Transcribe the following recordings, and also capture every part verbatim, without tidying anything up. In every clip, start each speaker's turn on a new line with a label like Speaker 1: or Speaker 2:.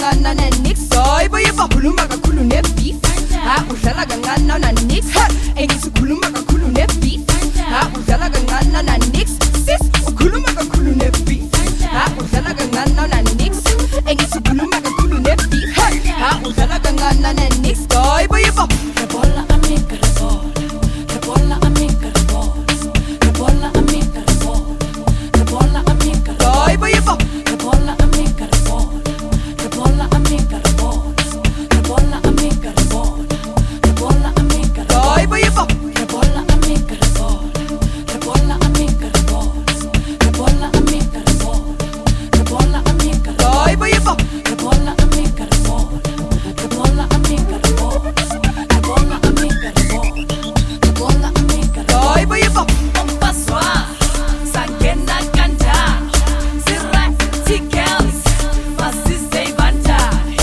Speaker 1: kancane ne-nix soyiboyibo khuluma kakhulu ne-beef ha udlala kancane na-nix engithi ukhuluma kakhulu ne-beef ha udlala kancane na-nix sis ukhuluma kakhulu ne-beef ha udlala kancane na-nix engithi ukhuluma kakhulu ne-beef ha udlala kancane na-nix soyiboyibo
Speaker 2: rebola amiga rebola rebola amiga rebola rebola amiga rebola rebola amiga
Speaker 1: soyiboyibo
Speaker 2: rebola amiga rebola rebola amiga rebola rebola amiga rebola rebola amiga
Speaker 1: soyiboyibo
Speaker 2: rebola amiga rebola rebola amiga rebola rebola amiga rebola rebola amiga
Speaker 1: soyiboyibo
Speaker 2: rebola amiga rebola rebola amiga rebola rebola amiga rebola rebola amiga
Speaker 1: soyiboyibo
Speaker 2: Umpaswa sangena kanjani zirathi girls masizeyibandani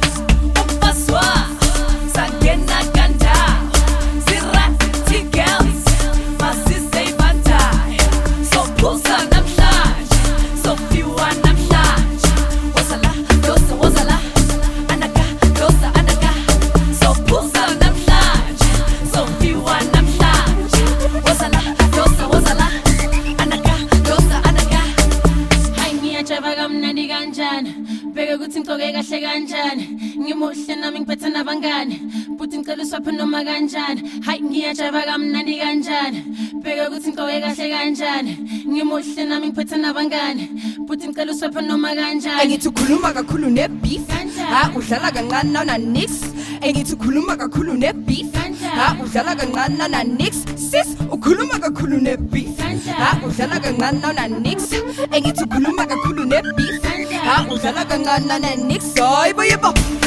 Speaker 2: Umpaswa sangena kanjani zirathi girls masizeyibandani sophuza namhlanje sofiwa namhlanje wozala dosa wozala anaka dosa anaka sophuza namhlanje sofiwa namhlanje wozala dosa wozala anaka dosa anaka hayi ngiyajava kamnandi kanjani bheke ukuthi ngigcoke kahle kanjani ngimuhle nami ngiphethe nabangani futhi ngicela uswaphe noma kanjani hayi ngiyajava kamnandi kanjani bheke ukuthi ngigcoke kahle kanjani ngimuhle nami ngiphethe nabangani futhi ngicela uswaphe noma kanjani
Speaker 1: engithi ukhuluma kakhulu ne-beef ha udlala kancane na-nix engithi ukhuluma kakhulu ne-beef ha udlala kancane na-nix sis ukhuluma kakhulu ne-beef ha udlala kancane na-nix engithi ukhuluma kakhulu ne-beef ha udlala kancane na-nix soyiboyibo